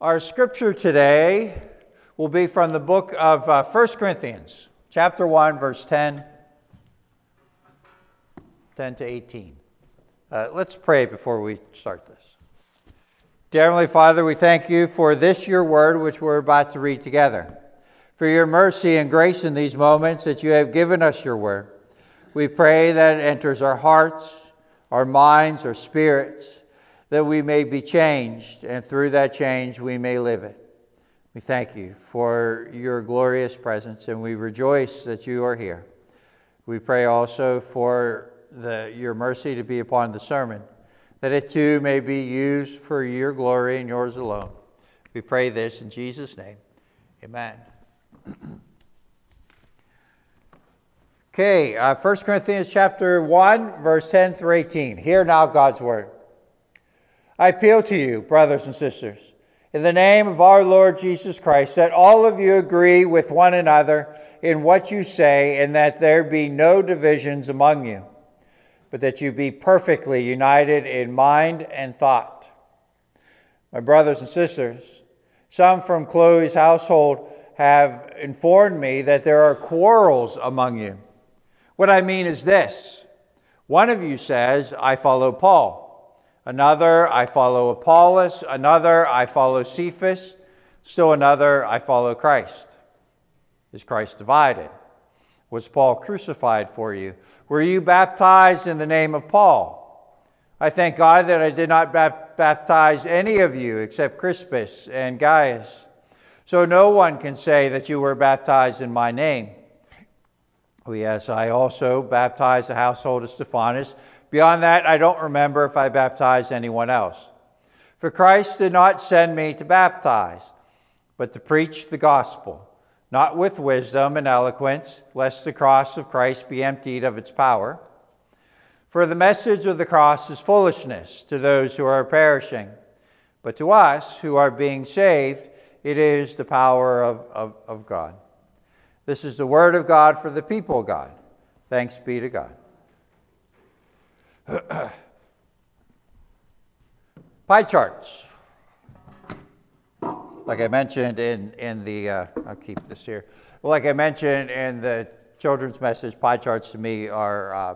Our scripture today will be from the book of 1 Corinthians, chapter 1, verse 10 to 18. Let's pray before we start this. Dear Heavenly Father, we thank you for this, your word, which we're about to read together. For your mercy and grace in these moments that you have given us your word. We pray that it enters our hearts, our minds, our spirits, that we may be changed, and through that change we may live it. We thank you for your glorious presence, and we rejoice that you are here. We pray also for your mercy to be upon the sermon, that it too may be used for your glory and yours alone. We pray this in Jesus' name. Amen. Okay, 1 Corinthians chapter 1, verse 10 through 18. Hear now God's word. I appeal to you, brothers and sisters, in the name of our Lord Jesus Christ, that all of you agree with one another in what you say, and that there be no divisions among you, but that you be perfectly united in mind and thought. My brothers and sisters, some from Chloe's household have informed me that there are quarrels among you. What I mean is this: one of you says, I follow Paul. Another, I follow Apollos. Another, I follow Cephas. Still another, I follow Christ. Is Christ divided? Was Paul crucified for you? Were you baptized in the name of Paul? I thank God that I did not baptize any of you except Crispus and Gaius. So no one can say that you were baptized in my name. Oh, yes, I also baptized the household of Stephanas. Beyond that, I don't remember if I baptized anyone else. For Christ did not send me to baptize, but to preach the gospel, not with wisdom and eloquence, lest the cross of Christ be emptied of its power. For the message of the cross is foolishness to those who are perishing, but to us who are being saved, it is the power of God. This is the word of God for the people of God. Thanks be to God. Pie charts. Like I mentioned in the, I'll keep this here. Well, like I mentioned in the children's message, pie charts to me are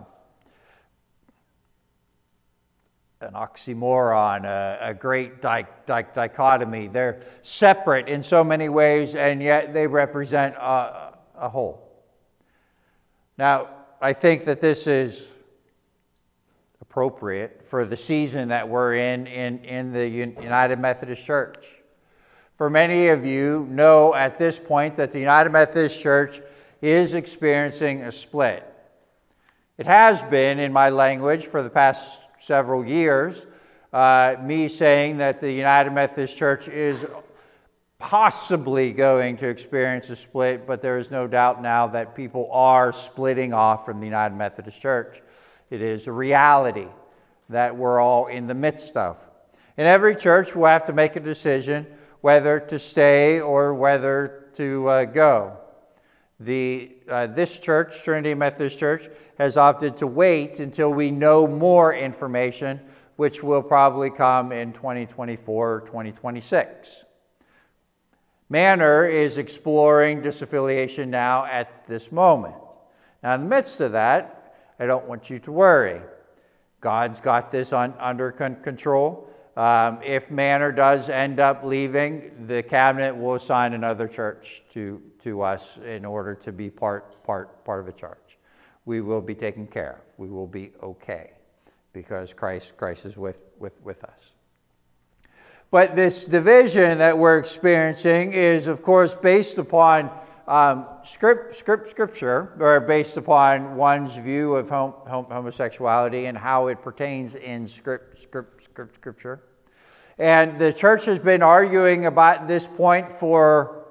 an oxymoron, a great dichotomy. They're separate in so many ways, and yet they represent a whole. Now, I think that this is appropriate for the season that we're in the United Methodist Church. For many of you know at this point that the United Methodist Church is experiencing a split. It has been, in my language, for the past several years, me saying that the United Methodist Church is possibly going to experience a split, but there is no doubt now that people are splitting off from the United Methodist Church. It is a reality that we're all in the midst of. In every church, we'll have to make a decision whether to stay or whether to go. This church, Trinity Methodist Church, has opted to wait until we know more information, which will probably come in 2024 or 2026. Manor is exploring disaffiliation now at this moment. Now, in the midst of that, I don't want you to worry. God's got this under control. If Manor does end up leaving, the cabinet will assign another church to us in order to be part of a church. We will be taken care of. We will be okay because Christ is with us. But this division that we're experiencing is, of course, based upon Scripture, or based upon one's view of homosexuality and how it pertains in Scripture. And the church has been arguing about this point for,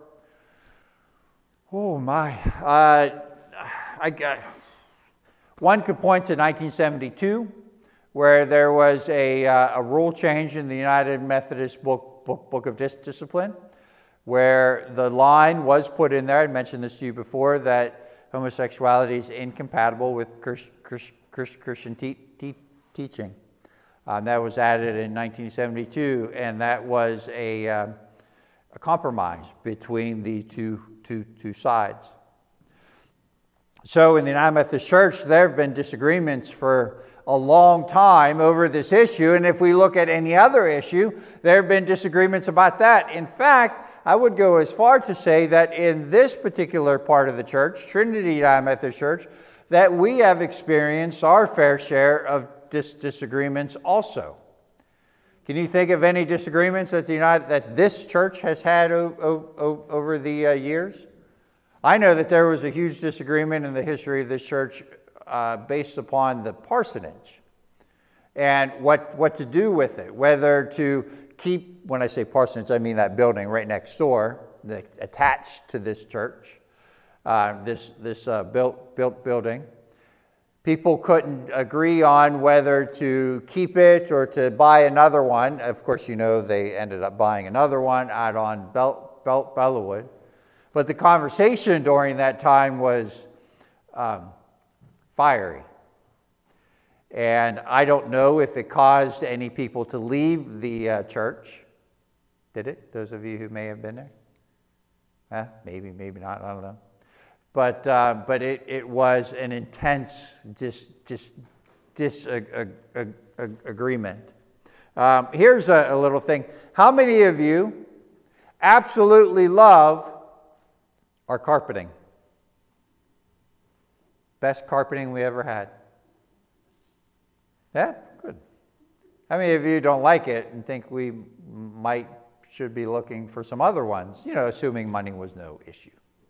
one could point to 1972, where there was a rule change in the United Methodist Book of Discipline, where the line was put in there, I mentioned this to you before, that homosexuality is incompatible with Christian teaching. That was added in 1972, and that was a a compromise between the two sides. So in the United Methodist Church, there have been disagreements for a long time over this issue. And if we look at any other issue, there have been disagreements about that. In fact, I would go as far to say that in this particular part of the church, Trinity United Methodist Church, that we have experienced our fair share of disagreements also. Can you think of any disagreements that this church has had over the years? I know that there was a huge disagreement in the history of this church based upon the parsonage and what to do with it, whether to keep, when I say parsonage, I mean that building right next door, attached to this church, this built building. People couldn't agree on whether to keep it or to buy another one. Of course, you know they ended up buying another one out on Bellawood. But the conversation during that time was fiery. And I don't know if it caused any people to leave the church. Did it? Those of you who may have been there? Maybe not. I don't know. But it was an intense disagreement. Here's a little thing. How many of you absolutely love our carpeting? Best carpeting we ever had. Yeah, good. How many of you don't like it and think we should be looking for some other ones? Assuming money was no issue.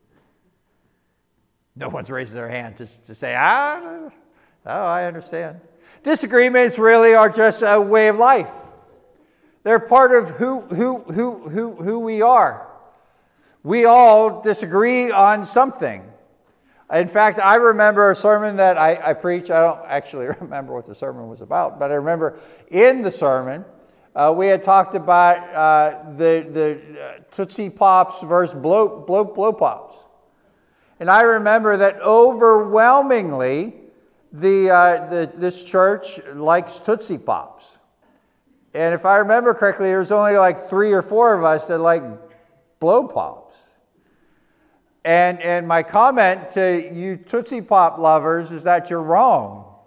No one's raising their hand to say, I understand. Disagreements really are just a way of life. They're part of who we are. We all disagree on something. In fact, I remember a sermon that I preached. I don't actually remember what the sermon was about, but I remember in the sermon, we had talked about the Tootsie Pops versus Blow Pops. And I remember that overwhelmingly, this church likes Tootsie Pops. And if I remember correctly, there's only like 3 or 4 of us that like Blow Pops. And my comment to you Tootsie Pop lovers is that you're wrong.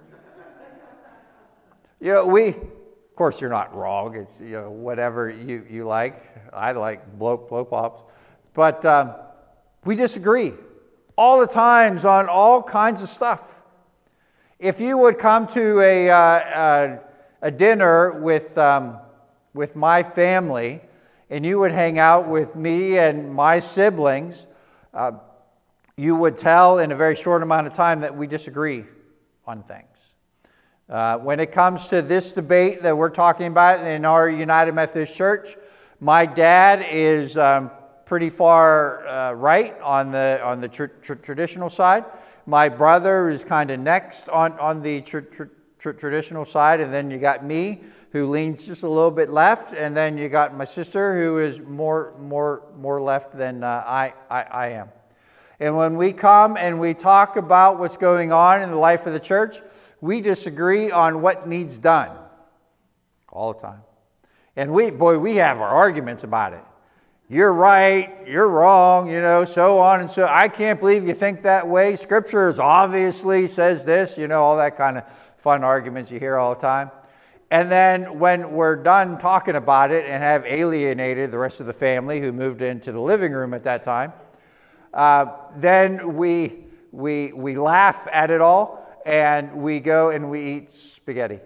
Of course you're not wrong. It's whatever you like. I like Blow Pops. But we disagree all the times on all kinds of stuff. If you would come to a dinner with my family, and you would hang out with me and my siblings, you would tell in a very short amount of time that we disagree on things. When it comes to this debate that we're talking about in our United Methodist Church, my dad is pretty far right on the traditional side. My brother is kind of next on the traditional side, and then you got me, who leans just a little bit left, and then you got my sister, who is more left than I am. And when we come and we talk about what's going on in the life of the church, we disagree on what needs done all the time. And we have our arguments about it. You're right, you're wrong, so on and so. I can't believe you think that way. Scripture obviously says this, all that kind of fun arguments you hear all the time. And then when we're done talking about it and have alienated the rest of the family who moved into the living room at that time, then we laugh at it all, and we go and we eat spaghetti.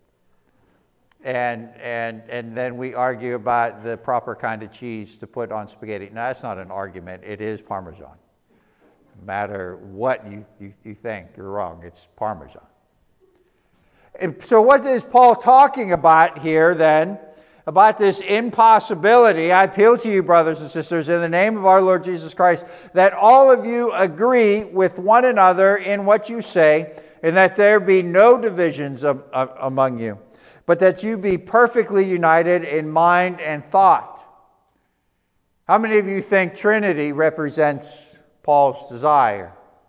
And then we argue about the proper kind of cheese to put on spaghetti. Now, that's not an argument. It is Parmesan. No matter what you think, you're wrong. It's Parmesan. And so what is Paul talking about here then? About this impossibility. I appeal to you, brothers and sisters, in the name of our Lord Jesus Christ, that all of you agree with one another in what you say, and that there be no divisions among you, but that you be perfectly united in mind and thought. How many of you think Trinity represents Paul's desire?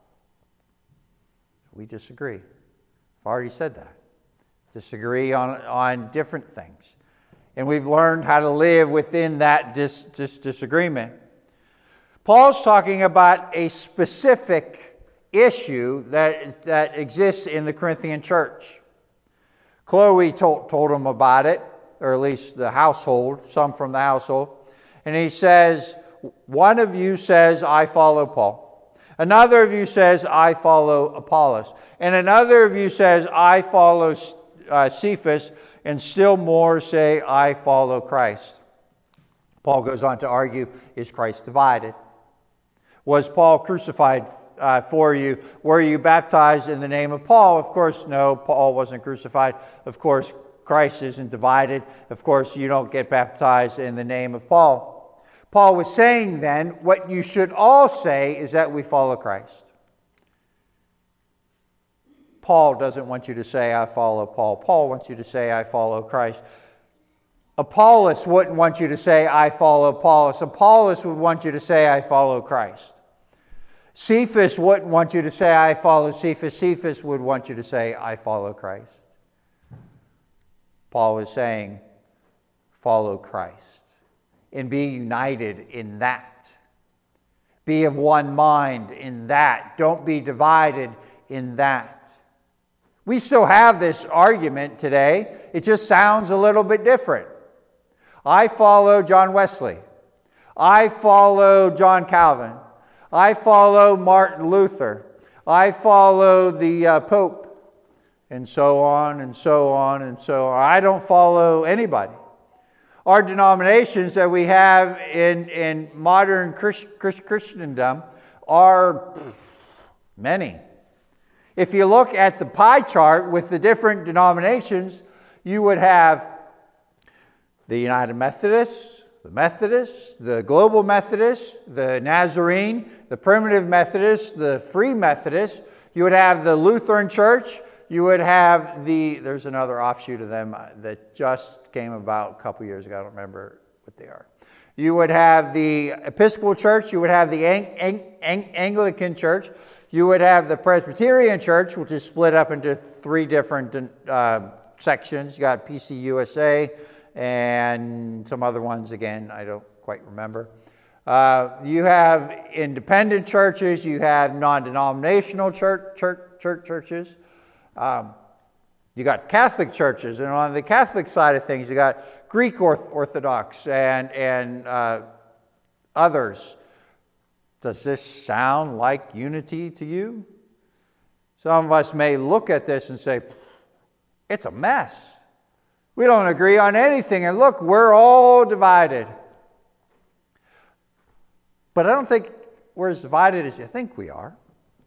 We disagree. I've already said that. Disagree on different things. And we've learned how to live within that disagreement. Paul's talking about a specific issue that exists in the Corinthian church. Chloe told him about it, or at least the household, some from the household. And he says, one of you says, I follow Paul. Another of you says, I follow Apollos. And another of you says, I follow Cephas. And still more say, I follow Christ. Paul goes on to argue, is Christ divided? Was Paul crucified for you? Were you baptized in the name of Paul? Of course, no, Paul wasn't crucified. Of course, Christ isn't divided. Of course, you don't get baptized in the name of Paul. Paul was saying then, what you should all say is that we follow Christ. Paul doesn't want you to say, I follow Paul. Paul wants you to say, I follow Christ. Apollos wouldn't want you to say, I follow Apollos. Apollos would want you to say, I follow Christ. Cephas wouldn't want you to say, I follow Cephas. Cephas would want you to say, I follow Christ. Paul is saying, follow Christ and be united in that. Be of one mind in that. Don't be divided in that. We still have this argument today. It just sounds a little bit different. I follow John Wesley. I follow John Calvin. I follow Martin Luther. I follow the Pope. And so on and so on and so on. I don't follow anybody. Our denominations that we have in modern Christendom are many. If you look at the pie chart with the different denominations, you would have the United Methodists, the Global Methodists, the Nazarene, the Primitive Methodists, the Free Methodists. You would have the Lutheran Church. You would have there's another offshoot of them that just came about a couple years ago. I don't remember what they are. You would have the Episcopal Church. You would have the Anglican Church. You would have the Presbyterian Church, which is split up into three different sections. You got PCUSA and some other ones, again, I don't quite remember. You have independent churches. You have non-denominational churches. You got Catholic churches. And on the Catholic side of things, you got Greek Orthodox and others. Does this sound like unity to you? Some of us may look at this and say, it's a mess. We don't agree on anything. And look, we're all divided. But I don't think we're as divided as you think we are.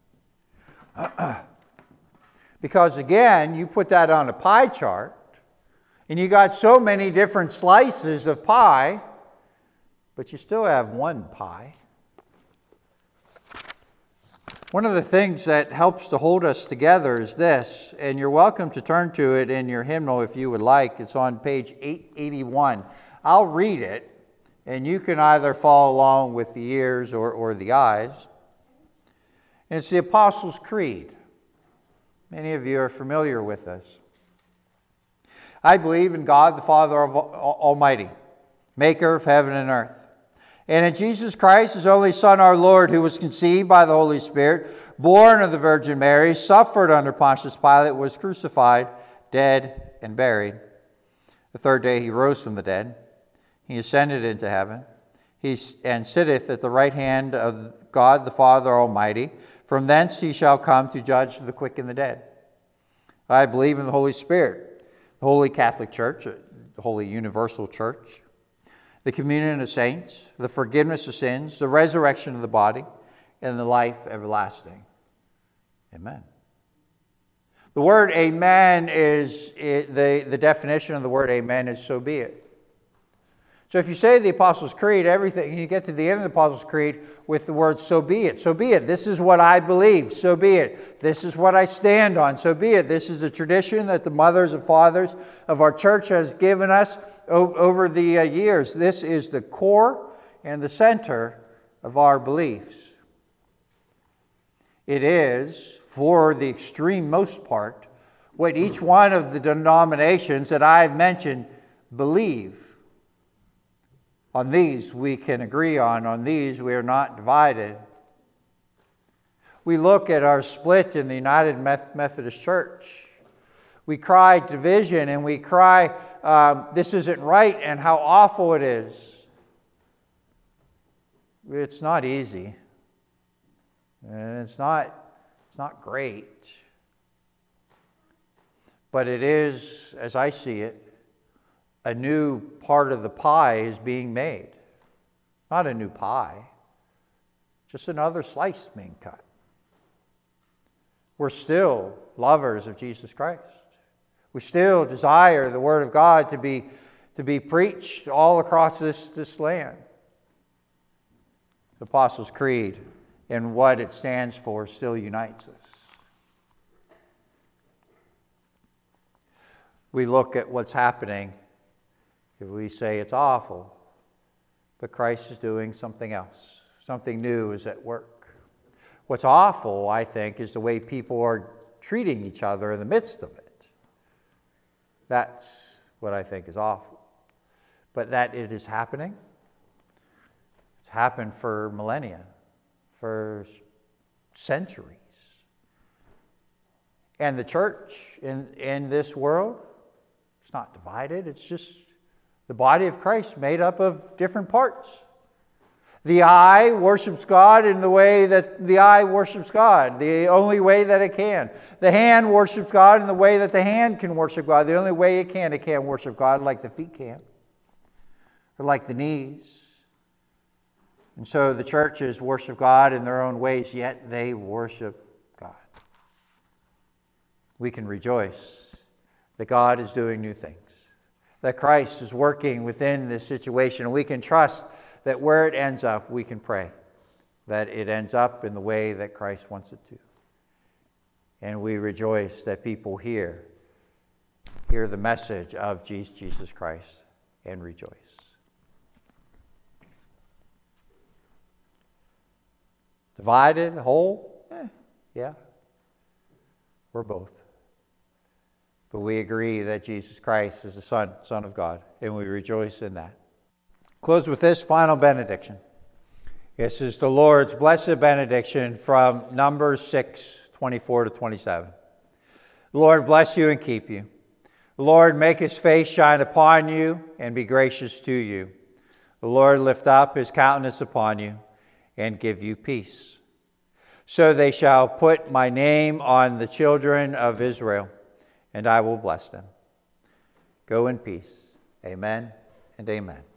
Because again, you put that on a pie chart, and you got so many different slices of pie, but you still have one pie. One of the things that helps to hold us together is this, and you're welcome to turn to it in your hymnal if you would like. It's on page 881. I'll read it, and you can either follow along with the ears or the eyes. And it's the Apostles' Creed. Many of you are familiar with this. I believe in God, the Father Almighty, maker of heaven and earth. And in Jesus Christ, His only Son, our Lord, who was conceived by the Holy Spirit, born of the Virgin Mary, suffered under Pontius Pilate, was crucified, dead, and buried. The third day He rose from the dead. He ascended into heaven, and sitteth at the right hand of God the Father Almighty. From thence He shall come to judge the quick and the dead. I believe in the Holy Spirit, the Holy Catholic Church, the Holy Universal Church, the communion of saints, the forgiveness of sins, the resurrection of the body, and the life everlasting. Amen. The word amen is, the definition of the word amen is so be it. So if you say the Apostles' Creed, everything, you get to the end of the Apostles' Creed with the word so be it. So be it. This is what I believe. So be it. This is what I stand on. So be it. This is the tradition that the mothers and fathers of our church has given us over the years. This is the core and the center of our beliefs. It is, for the extreme most part, what each one of the denominations that I've mentioned believe. On these we can agree on these we are not divided. We look at our split in the United Methodist Church. We cry division and we cry this isn't right and how awful it is. It's not easy. And it's not great. But it is, as I see it, a new part of the pie is being made. Not a new pie, just another slice being cut. We're still lovers of Jesus Christ. We still desire the Word of God to be preached all across this land. The Apostles' Creed and what it stands for still unites us. We look at what's happening, and we say it's awful, but Christ is doing something else. Something new is at work. What's awful, I think, is the way people are treating each other in the midst of it. That's what I think is awful. But that it is happening, it's happened for millennia, for centuries. And the church in this world, it's not divided. It's just the body of Christ made up of different parts. The eye worships God in the way that the eye worships God, the only way that it can. The hand worships God in the way that the hand can worship God, the only way it can worship God like the feet can, or like the knees. And so the churches worship God in their own ways, yet they worship God. We can rejoice that God is doing new things, that Christ is working within this situation, and we can trust that where it ends up, we can pray that it ends up in the way that Christ wants it to. And we rejoice that people hear the message of Jesus Christ and rejoice. Divided, whole? Yeah. We're both. But we agree that Jesus Christ is the Son of God, and we rejoice in that. Close with this final benediction. This is the Lord's blessed benediction from Numbers 6:24-27. The Lord bless you and keep you. The Lord make his face shine upon you and be gracious to you. The Lord lift up his countenance upon you and give you peace. So they shall put my name on the children of Israel, and I will bless them. Go in peace. Amen and amen.